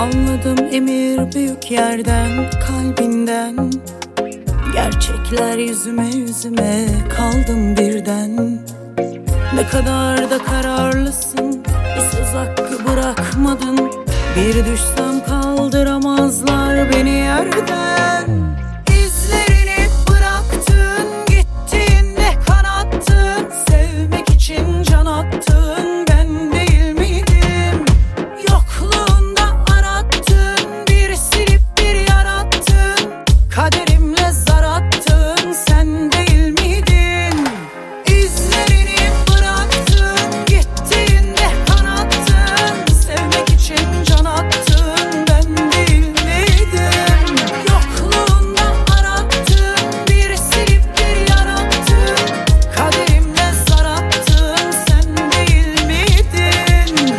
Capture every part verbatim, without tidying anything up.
Anladım emir büyük yerden, kalbinden. Gerçekler yüzüme yüzüme kaldım birden. Ne kadar da kararlısın, bir söz hakkı bırakmadın. Bir düşsem kaldıramazlar beni yerden. İzlerini bıraktın, gittiğinde kanattın. Sevmek için can attın, ben değil miydim? Yokluğunda arattın, bir silip bir yarattın. Kaderimle zar attın, sen değil miydin? İzlerini bıraktın, gittiğinde kanattın. Sevmek için can attın, ben değil miydim? Yokluğunda arattın, bir silip bir yarattın. Kaderimle zar attın, sen değil miydin?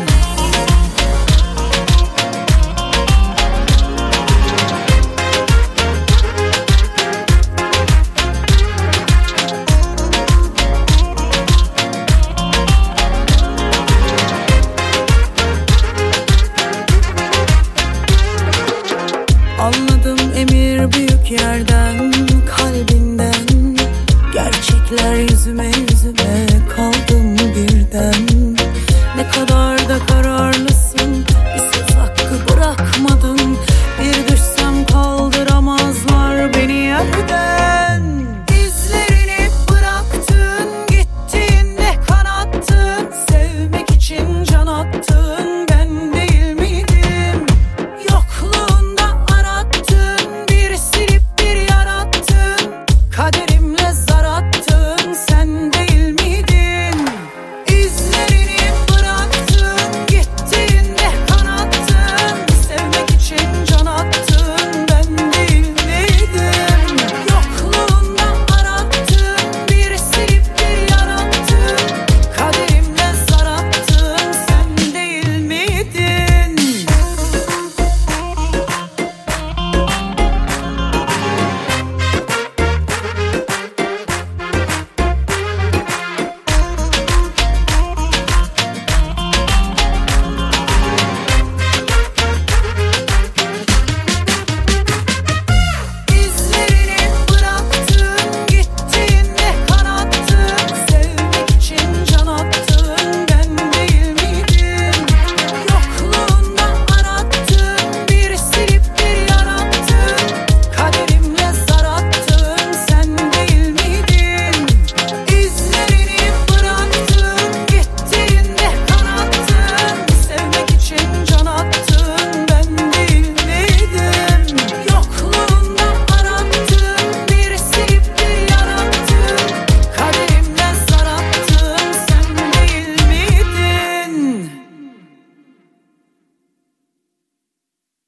Anladım emir büyük yerden, kalbinden. Gerçekler yüzüme yüzüme kaldım birden. Ne kadar